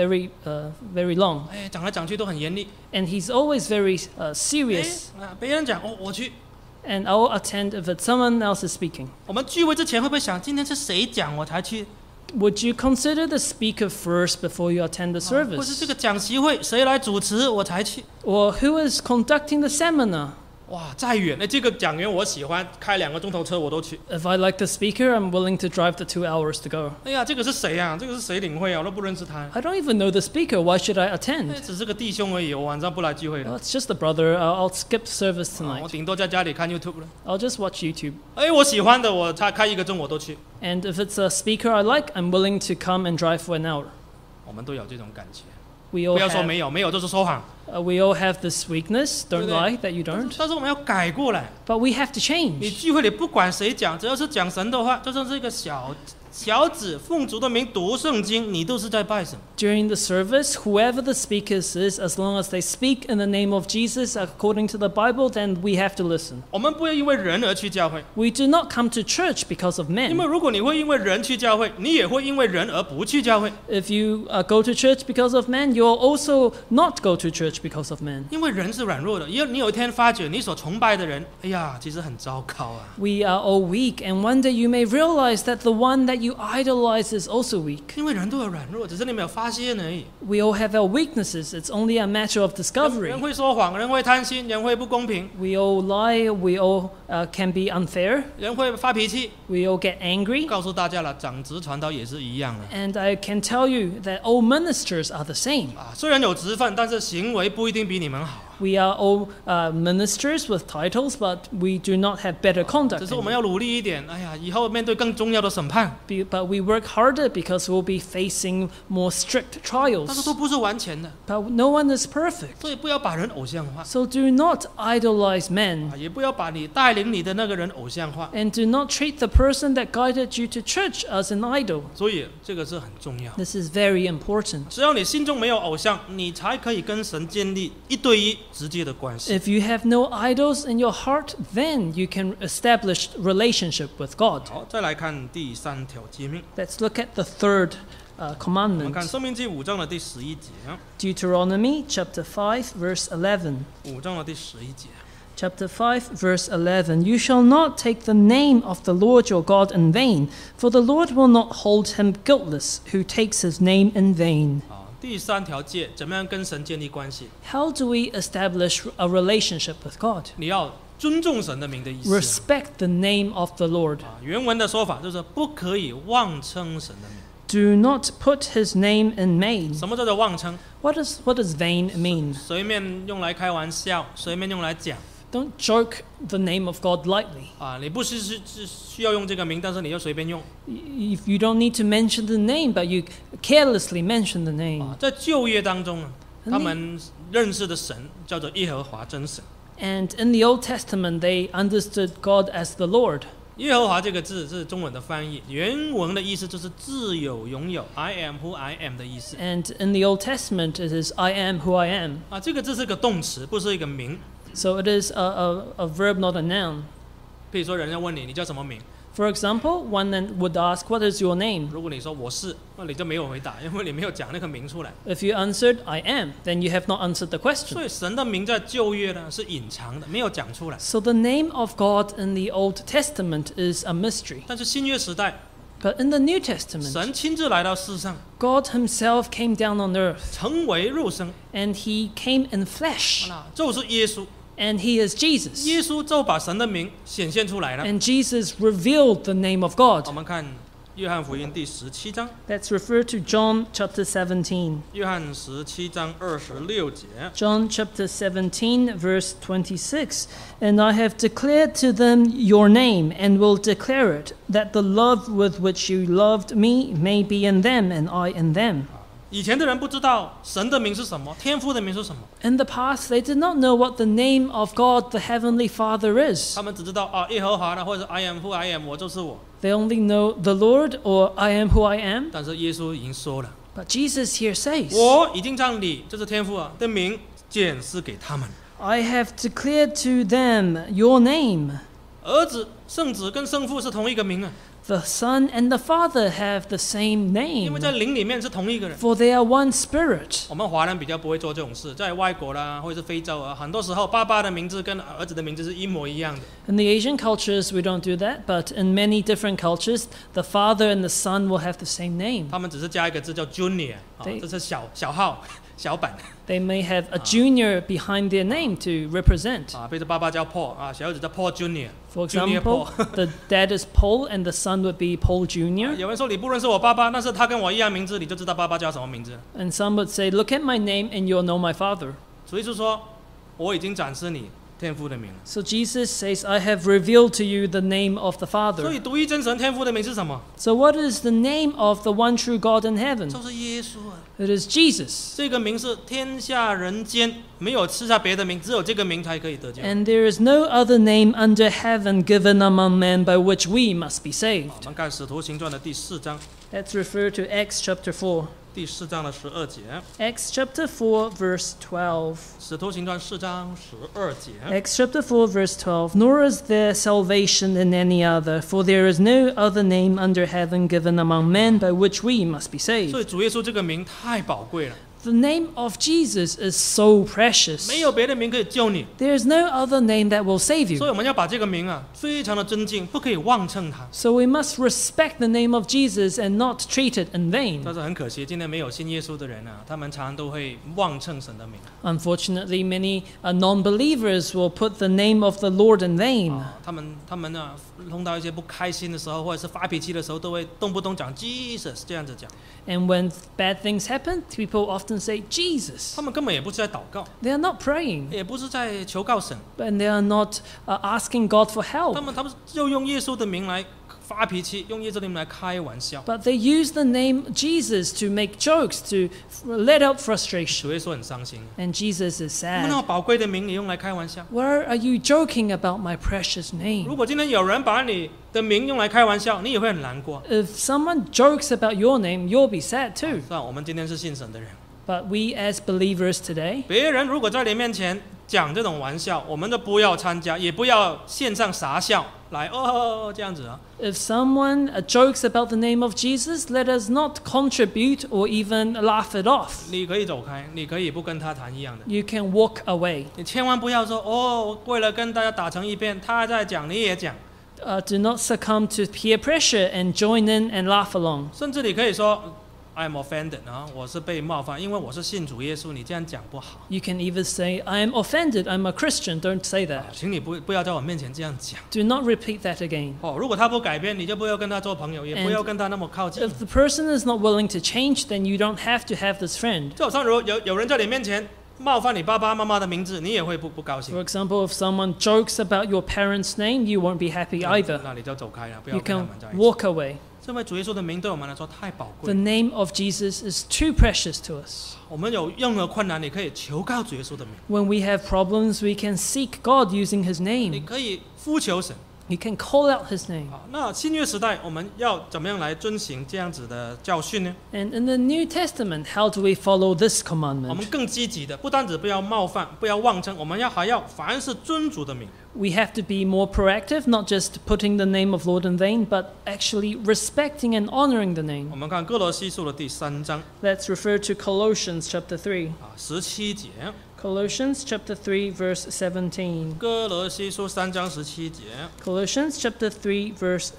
very long. 哎，讲来讲去都很严厉。 And he's always very 哎 serious. 别人讲我去。 And I'll attend if it's someone else is speaking. 我们聚会之前会不会想，今天是谁讲我才去？ would you consider the speaker first before you attend the 或是这 service? 个讲习会谁来主持我才去。 Or who is conducting the seminar? 哇，再远，这个讲员我喜欢，开2个钟头车我都去。 If I like the speaker, I'm willing to drive the 2 hours to go. 哎呀，这个是谁啊？这个是谁领会啊？我都不认识他。 I don't even know the speaker. Why should I attend? 只是个弟兄而已，我晚上不来聚会 Well, 了。 it's just a brother. I'll skip service 我 tonight. 顶多在家里看 YouTube 了。 I'll just watch YouTube. 我喜欢的，我他开1个钟我都去。 And if it's a speaker I like, I'm willing to come and drive for an hour. 我们都有这种感觉， We 不 all 要说 have, 没有，没有就是说谎。 we all have this weakness. Don't 对不对？ lie that you 但 don't. 是但是我们要改过来。 But we have to 你 change. 聚会里不管谁讲，只要是讲神的话，就算是一个小子奉主的名读圣经，你都是在拜神。 During the service, whoever the speaker is, as long as they speak in the name of Jesus according to the Bible, then we have to listen. 我们不要因为人而去教会， We do not come to church because of 因为 men. 如果你会因为人去教会，你也会因为人而不去教会。 If you go to church because of men, you'll also not go to church because of men. 因为人是软弱的，因为你有一天发觉你所崇拜的人，哎呀，其实很糟糕啊。 We are all weak, and one day you may realize that the one that you idolize is also weak. 因为人都有软弱，只是你没有发现而已。 We all have our weaknesses. It's only a matter of 人 discovery. 会说谎，人会贪心，人会不公平， We all lie. We all can be unfair. 人会发脾气。 We all get angry. 告诉大家了，长职传道也是一样的 And I can tell you that all ministers are the same. 啊。虽然有职分，但是行为不一定比你们好。 We are all ministers with titles, but we do not have better 只 conduct. 是我们要努力一点。哎呀，以后面对更重要的审判， But we work harder because we'll be facing more strict 但是都 trials. 不是完全的， But no one is perfect. 所以不要把人偶像化 So do not idolize men. 啊，也不要把你带领你的那个人偶像化。 And do not treat the person that guided you to church as an idol. 所以这个是很重要。 This is very important. 只要你心中没有偶像，你才可以跟神建立1对1直接的关系。 If you have no idols in your heart, then you can establish relationship with God. 好，再来看第3条诫命。 Let's look at the third 我们看 commandment. 申命记5章的第11节， Deuteronomy chapter 5 verse 11. 5章的第11节。 Chapter 5 verse 11. You shall not take the name of the Lord your God in vain, for the Lord will not hold him guiltless who takes his name in vain. 啊，第3条诫怎么样跟神建立关系？ How do we establish a relationship with God? 你要尊重神的名的意思。 Respect the name of the Lord. 啊，原文的说法就是不可以妄称神的名。 Do not put his name in vain. 什么叫做妄称？ What does vain mean? 随便用来开玩笑，随便用来讲 Don't joke the name of God lightly. 啊，你不是需要用这个名，但是你又随便用 If you don't need to mention the name, but you carelessly mention the 啊 name. 在旧约当中啊， 嗯他们认识的神叫做耶和华真神。 And in the Old Testament, they understood God as the Lord. 耶和华这个字是中文的翻译，原文的意思就是自有拥有 ，I am who I am 的意思 And in the Old Testament, it is I am who I am. 啊。这个字是个动词，不是一个名。 So it is a verb, not a noun. 比如说，人家问你叫什么名， For example, one then would ask, What is your name? 如果你说我是，那你就没有回答，因为你没有讲那个名出来。 If you answered, I am, then you have not answered the question. 所以神的名在旧约呢是隐藏的，没有讲出来。 So the name of God in the Old Testament is a mystery. 但是新约时代， But in the New Testament, 神亲自来到世上， God himself came down on earth 成为肉身， and he came in flesh 那就是耶稣。 and he is Jesus. 耶稣就把神的名显现出来了。 And Jesus revealed the name of God. 我们看约翰福音第17章， Let's refer to John chapter 17. 约翰17章26节。 John chapter 17 verse 26. And I have declared to them your name and will declare it, that the love with which you loved me may be in them and I in them. 以前的人不知道神的名是什么，天父的名是什么， In the past, they did not know what the name of God, the Heavenly Father, is. 他们只知道啊耶和华的，或者 I am who I am， 我就是我。 They only know the Lord or I am who I am. 但是耶稣已经说了， But Jesus here says, 我已经将你，就是天父啊的名显示给他们。 I have declared to them your name. 儿子圣子跟圣父是同一个名啊， The Son and the Father have the same 因为 name, 在灵里面是同一个人。 for they are one Spirit. 我们华人比较不会做这种事，在外国啦，或者是非洲啊，很多时候爸爸的名字跟儿子的名字是一模一样的。 In the Asian cultures, we don't do that, but in many different cultures, the Father and the Son will have the same name. 他们只是加一个字叫 Junior 啊， 对这是小号小版 They may have a junior behind their name to represent. 啊，比如爸爸叫 Paul 啊，小儿子叫 Paul Junior。 For Junior example, the dad is Paul and the son would be Paul Jr. 有人说你不认识我爸爸，但是他跟我一样名字，你就知道爸爸叫什么名字。 And some would say, look at my name and you'll know my father. 主耶稣说，我已经展示你天父的名了。 So Jesus says, I have revealed to you the name of the 所 Father. 以独一真神天父的名是什么？ So what is the name of the one true God in heaven? 就是耶稣啊。 It is Jesus. 这个名是天下人间没有吃下别的名，只有这个名才可以得救。 And there is no other name under heaven given among men by which we must be 我 saved. 们看《使徒行传》的第4章， Let's refer to Acts chapter 4. 第4章的12节， Acts chapter 4, verse 12. 《使徒行传》4章12节。 Acts chapter 4, verse 12. Nor is there salvation in any other, for there is no other name under heaven given among men by which we must be 所 saved. 以主耶稣这个名太宝贵了， The name of Jesus is so precious. 没有别的名可以救你， There is no other name that will save 所 you. 以我们要把这个名啊非常的尊敬，不可以妄称它。 So we must respect the name of Jesus and not treat it in vain. 但是很可惜，今天没有信耶稣的人啊，他们常常都会妄称神的名。 Unfortunately, many non-believers will put the name of the Lord in vain. 他们啊，碰到一些不开心的时候，或者是发脾气的时候，都会动不动讲 Jesus 这样子讲。 And when bad things happen, people often say, Jesus. 他们根本也不是在祷告， They are not praying, 也不是在求告神， and they are not asking God for 他 help. 们就用耶稣的名来发脾气，用耶稣的名来开玩笑。 But they use the name Jesus to make jokes, to let out frustration. 主耶稣很伤心， And Jesus is 我们那么 sad. 宝贵的名，你用来开玩笑。 Why are you joking about my precious 如 name? 果今天有人把你的名用来开玩笑，你也会很难过。 If someone jokes about your name, you'll be sad too. 是啊，我们今天是信神的人， But we as believers today, 别人如果在你面前讲这种玩笑，我们都不要参加，也不要献上傻笑来哦这样子啊。 if someone jokes about the name of Jesus, let us not contribute or even laugh it off. 你可以走开，你可以不跟他谈一样的， You can walk away. 你千万不要说哦，为了跟大家打成一片，他在讲你也讲， Do not succumb to peer pressure and join in and laugh along. 甚至你可以说 I'm offended 啊，我是被冒犯，因为我是信主耶稣，你这样讲不好。 You can either say, I am offended, I'm a Christian. Don't say that. 请你不要在我面前这样讲 Do not repeat that again. 哦。如果他不改变，你就不要跟他做朋友，也不要跟他那么靠近。 If the person is not willing to change, then you don't have to have this friend. 就好像如果有人在你面前冒犯你爸爸妈妈的名字，你也会不高兴 For。example, if someone jokes about your parents' name, you won't be happy either. 那你就走开了，不要 You 跟他 can 们在一起。 walk away. 这位主耶稣的名对我们来说太宝 The 贵， name of Jesus is too precious to us. 我们有任何困难，你可以求告主耶稣的名， When we have problems, we can seek God using His 你 name. 可以呼求神。 You can call out His name. 好，那新约时代我们要怎么样来遵行这样子的教训呢？ And in the New Testament, how do we follow this 我们 commandment? 更积极的，不单只不要冒犯，不要妄称，我们还要凡是尊主的名。 We have to be more proactive, not just putting the name of Lord in vain, but actually respecting and honoring the 我 name. 们看哥罗西书的第3章 Let's refer to Colossians chapter 3. 17节， Colossians chapter 3, verse 17. 哥罗西书3章17节， Colossians chapter 3, verse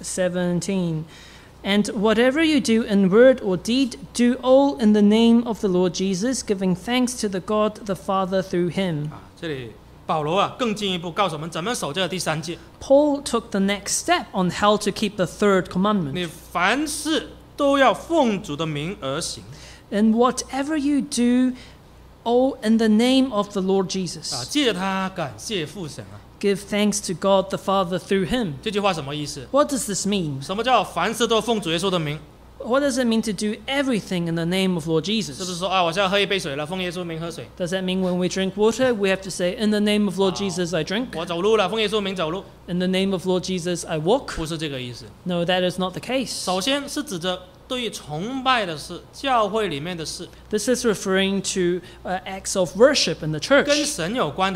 17. And whatever you do in word or deed, do all in the name of the Lord Jesus, giving thanks to the God the Father through him. 这里保罗啊更进一步告诉我们怎么守这个第3诫。 Paul took the next step on how to keep the third commandment. 你凡事都要奉主的名而行 And whatever you do, all in the name of the Lord 啊， Jesus. 借着他感谢父神啊。 Give thanks to God the Father through him. 这句话什么意思？ What does this mean? 什么叫凡事都奉主耶稣的名？ What does it mean to do everything in the name of Lord 是不 Jesus? 是说啊，我现在喝一杯水了，奉耶稣名喝水； Does that mean when we drink water, we have to say, in the name of Lord Jesus I drink? 我走路了，奉耶稣名走路？ In the name of Lord Jesus I walk? 不是这个意思。 No, that is not the case. 首先是指着对于崇拜的事、教会里面的事、 This is referring to acts of worship in the 跟 church. 神有关的事，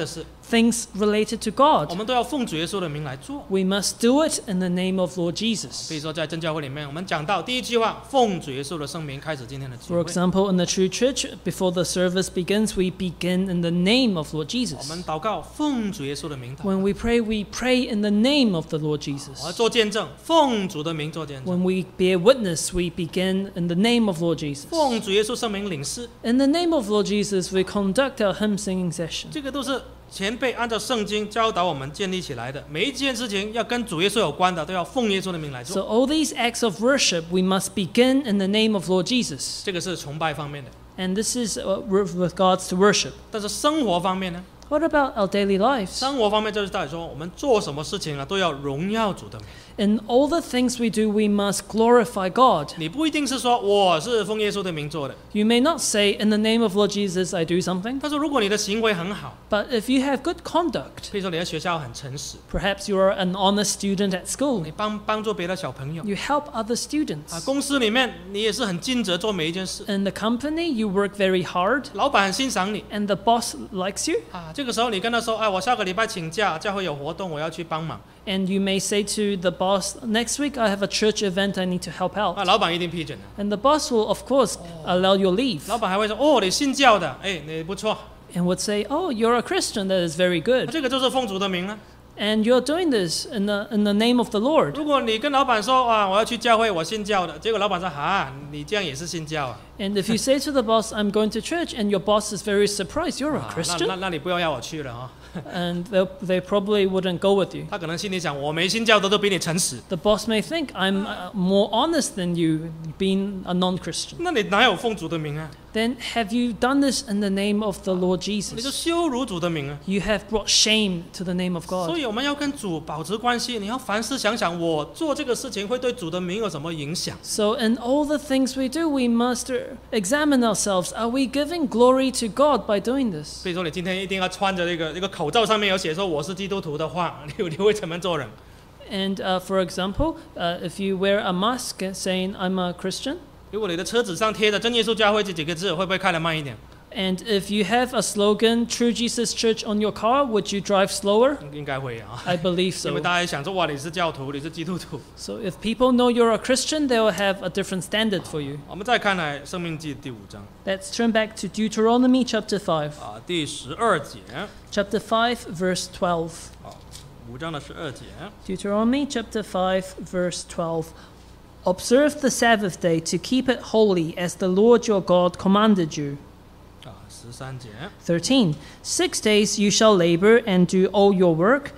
things related to 我 God. 们都要奉主耶稣的名来做。 We must do it in the name of Lord Jesus. 比如说在真教会里面，我们讲到第一句话，奉主耶稣的圣名开始今天的聚 For 会。 example, in the true church, before the service begins, we begin in the name of Lord 我 Jesus. 们祷告，奉主耶稣的名祷告。 When we pray in the name of the Lord 我要 Jesus. 做见证，奉主的名做见证， When we bear witness, we begin in the name of Lord Jesus. 奉主耶稣圣名领诗。 In the name of Lord Jesus, we conduct our hymn singing session. 这个都是前辈按照圣经教导我们建立起来的。每一件事情要跟主耶稣有关的，都要奉耶稣的名来 So 做。 all these acts of worship, we must begin in the name of Lord Jesus. 这个是崇拜方面的。 And this is with regards to worship. 但是生活方面呢？ What about our daily lives? 生活方面就是在说，我们做什么事情啊，都要荣耀主的名。 In all the things we do, we must glorify God. 你不一定是说我是奉耶稣的名做的， You may not say, in the name of Lord Jesus, I do something. 但是如果你的行为很好， But if you have good conduct, 比如说你在学校很诚实， perhaps you are an honest student at school, 你帮助别的小朋友 you help other 啊， students. 公司里面你也是很尽责做每一件事， In the company, you work very hard, 老板很欣赏你 and the boss likes you. 啊。这个时候你跟他说，哎，我下个礼拜请假，教会有活动，我要去帮忙 And you may say to the boss, next week I have a church event I need to help 啊， out. 老板一定批准的。 And the boss will, of course, allow your leave 老板还会说，哦，你信教的，哎，你不错， and would say, oh, you're a Christian, that is very 啊 good. 这个就是奉主的名啊。 And you're doing this in the name of the Lord. 如果你跟老板说啊，我要去教会，我信教的，结果老板说，哈，你这样也是信教啊？ And if you say to the boss, I'm going to church, and your boss is very surprised, you're a 啊 Christian, 那你不要我去了啊。 and they probably wouldn't go with you. 他可能心里想，我没信教的都比你诚实， The boss may think, I'm more honest than you, being a non-Christian. 那你哪有奉主的名啊？ Then have you done this in the name of the Lord 你就 Jesus? 羞辱主的名啊！ You have brought shame to the name of 所 God. 以我们要跟主保持关系，你要凡事想想，我做这个事情会对主的名有什么影响？ So in all the things we do, we must examine ourselves. Are we giving glory to God by doing this? 所以说，你今天一定要穿着这个口罩上面有写说我是基督徒的话，你会怎么做人？ And for example, if you wear a mask saying, I'm a Christian, 如果你的车子上贴着真耶稣教会这几个字，会不会开得慢一点？ and if you have a slogan, True Jesus Church, on your car, would you drive slower? 应该会啊， I believe 因为 so. 大家想说哇，你是教徒，你是基督徒。 So if people know you're a Christian, they will have a different standard for you. 我们再看来《生命记》第5章 Let's turn back to Deuteronomy chapter 5. 啊，第12节 Chapter 5, verse 12. 啊，5章的12节 Deuteronomy chapter 5, verse 12. Observe the Sabbath day to keep it holy as the Lord your God commanded you. 啊，13节 13. 6 days you shall labor and do all your work.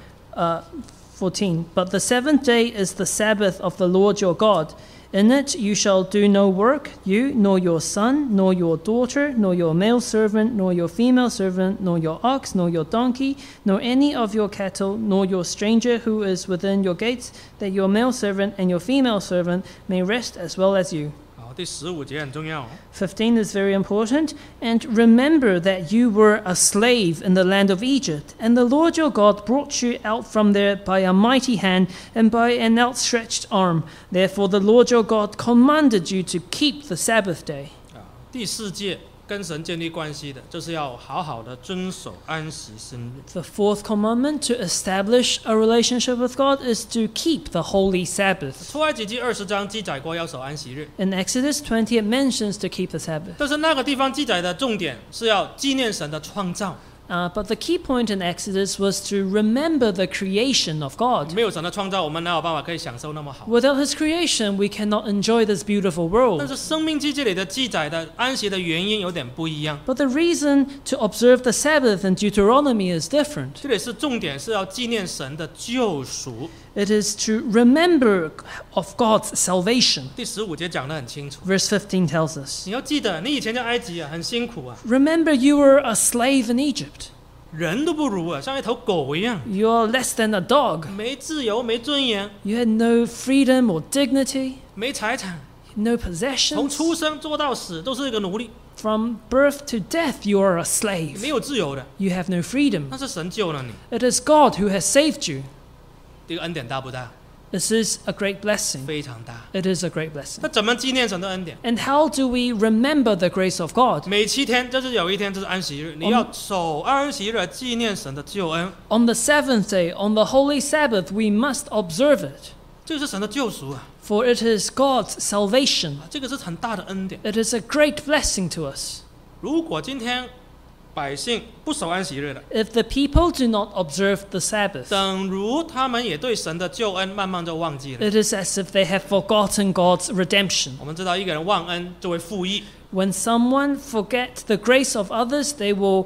14. But the seventh day is the Sabbath of the Lord your God. In it you shall do no work, you, nor your son, nor your daughter, nor your male servant, nor your female servant, nor your ox, nor your donkey, nor any of your cattle, nor your stranger who is within your gates, that your male servant and your female servant may rest as well as you. 好，第15节很重要。 15 is very important. And remember that you were a slave in the land of Egypt, and the Lord your God brought you out from there by a mighty hand and by an outstretched arm. Therefore the Lord your God commanded you to keep the Sabbath day. 啊，第4诫跟神建立关系的，就是要好好的遵守安息生日。 The fourth commandment to establish a relationship with God is to keep the holy Sabbath. 出埃及记20章记载过要守安息日， In Exodus 20 it mentions to keep the Sabbath. 但是那个地方记载的重点是要纪念神的创造， But the key point in Exodus was to remember the creation of God. 没有神的创造，我们哪有办法可以享受那么好？ Without His creation, we cannot enjoy this beautiful 但 world. 是生命记这里的记载的安息的原因有点不一样， But the reason to observe the Sabbath in Deuteronomy is different. 这里是重点是要纪念神的救赎。 It is to remember of God's salvation. 第15节讲得很清楚， Verse 15 tells us. 你要记得，你以前在埃及啊，很辛苦啊， Remember you were a slave in Egypt. 人都不如啊，像一头狗一样， You are less than a dog. 没自由，没尊严， You had no freedom or dignity, 没财产， no 从 possessions. 出生做到死都是一个奴隶， From birth to death, you are a slave. 没有自由的。 You have no freedom. 那是神救了你， It is God who has saved you. 这个恩典大不大？ This is a great blessing. 非常大。 It is a great blessing. 那怎么纪念神的恩典？ And how do we remember the grace of God? 每7天，就是有一天就是安息日，你要守安息日纪念神的救恩， On the seventh day, on the holy Sabbath, we must observe it, 这是神的救赎啊， for it is God's salvation. 这个是很大的恩典。 It is a great blessing to us. 如果今天百姓不守安息日的， If the people do not observe the Sabbath, 等如他们也对神的救恩慢慢就忘记了。 it is as if they have forgotten God's redemption. 我们知道，一个人忘恩就会负义， When someone forget the grace of others, they will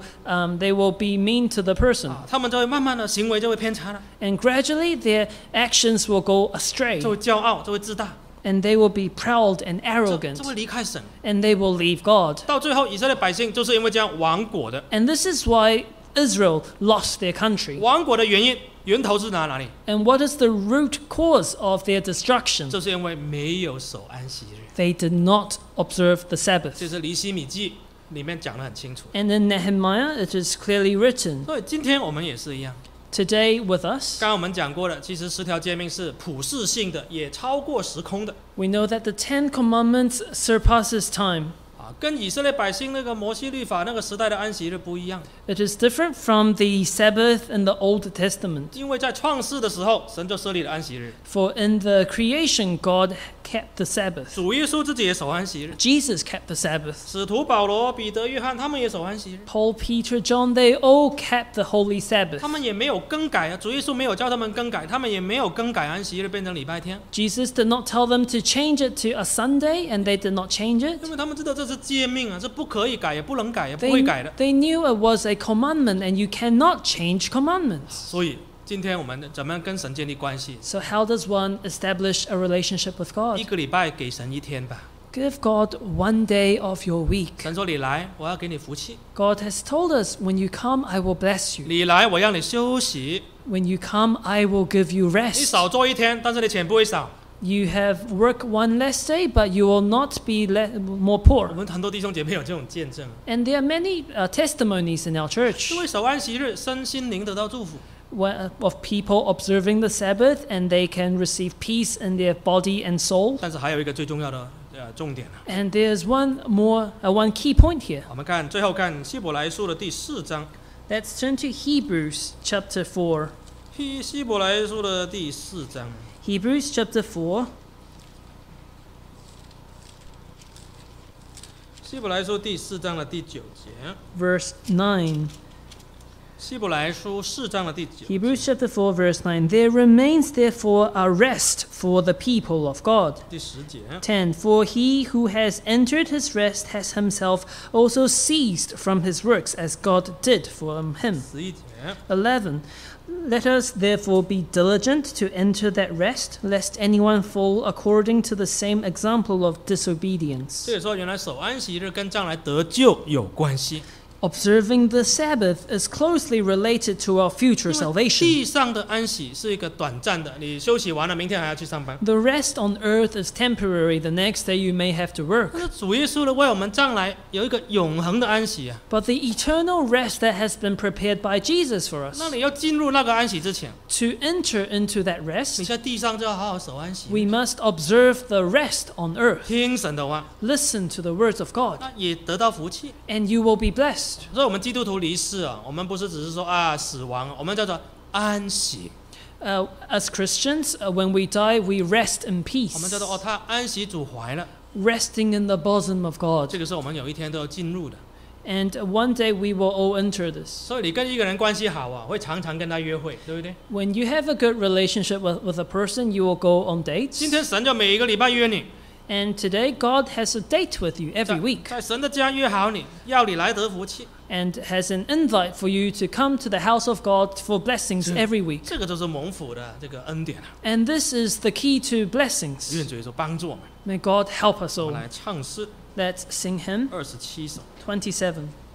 be mean to the person, 他们就会慢慢的行为就会偏差了， and gradually their actions will go astray, 就会骄傲，就会自大， and they will be proud and 就 arrogant, 会离开神。 and they will leave God. 到最后，以色列百姓就是因为这样亡国的。 And this is why Israel lost their country. 亡国的原因源头是哪里？ And what is the root cause of their destruction? 就是因为没有守安息日。 They did not observe the Sabbath. 这是尼希米记里面讲得很清楚。 And in Nehemiah, it is clearly written. 所以今天我们也是一样。 Today with us, 刚刚我们讲过了，其实10条诫命是普世性的，也超过时空的。 we know that the Ten Commandments surpasses time. 跟以色列百姓那个摩西律法那个时代的安息日不一样。 It is different from the Sabbath in the Old Testament. 因为在创世的时候，神就设立了安息日。 For in the creation, God kept the Sabbath. 主耶稣自己也守安息日。 Jesus kept the Sabbath. 使徒保罗、彼得、约翰他们也守安息日。 Paul, Peter, John, they all kept the Holy 他 Sabbath. 们也没有更改啊，主耶稣没有叫他们更改，他们也没有更改安息日变成礼拜天， Jesus did not tell them to change it to a Sunday, and they did not change it. 因为他们知道这是诫命啊，这不可以改，也不能改，也不会改的。 They knew it was a commandment, and you cannot change commandments. 所以今天我们怎么样跟神建立关系？ So how does one establish a relationship with 一 God? 个礼拜给神1天吧。 Give God one day of your week. 神说你来，我要给你福气； God has told us, when you come, I will bless you. 你来，我让你休息。 When you come, I will give you 你 rest. 少做1天，但是你钱不会少。 You have work one less day, but you will not be more 我 poor. 们很多弟兄姐妹有这种见证， And there are many testimonies in our church 因为守安息日，身心灵得到祝福。 of people observing the Sabbath, and they can receive peace in their body and soul. 但是还有一个最重要的重点啊， And there's one key point here. 我们最后看希伯来书的第4章， Let's turn to Hebrews chapter 4. 希伯来书的第4章。 Hebrews chapter 4, 希伯来书第4章的第9节。 verse 9. 希伯来书4章的第9节。 Hebrews chapter 4, verse 9. There remains therefore a rest for the people of God. 第10节。 10. For he who has entered his rest has himself also ceased from his works as God did from him. 11节。 11. Let us therefore be diligent to enter that rest, lest anyone fall according to the same example of disobedience. 这里说，原来守安息日跟将来得救有关系。 Observing the Sabbath is closely related to our future 因为 salvation. 地上的安息是一个短暂的，你休息完了，明天还要去上班。 The rest on earth is temporary. The next day you may have to work. 但是主耶稣的为我们将来有一个永恒的安息啊！ But the eternal rest that has been prepared by Jesus for us, 那你要进入那个安息之前， to enter into that 你 rest, 在地上就要好好守安息， we must observe the rest on earth. 听神的话， Listen to the words of God, 那也得到福气。 and you will be blessed. 所以，我们基督徒离世啊，我们不是只是说啊死亡，我们叫做安息。 As Christians, when we die, we rest in 我们 peace, 叫做他安息主怀了， resting in the bosom of God. 这个是我们有一天都要进入的。 And one day we will all enter this. 所以你跟一个人关系好啊，会常常跟他约会，对不对？ When you have a good relationship with a person, you will go on 今 dates. 天神就每一个礼拜约你， And today, God has a date with you every week 在神的家约好你，要你来得福气。 and has an invite for you to come to the house of God for blessings every week. 这个就是蒙福的这个恩典啊！ And this is the key to blessings. 愿主耶稣帮助我们。 May God help us 我 all. 们来唱诗 Let's sing hymn 27首。 27.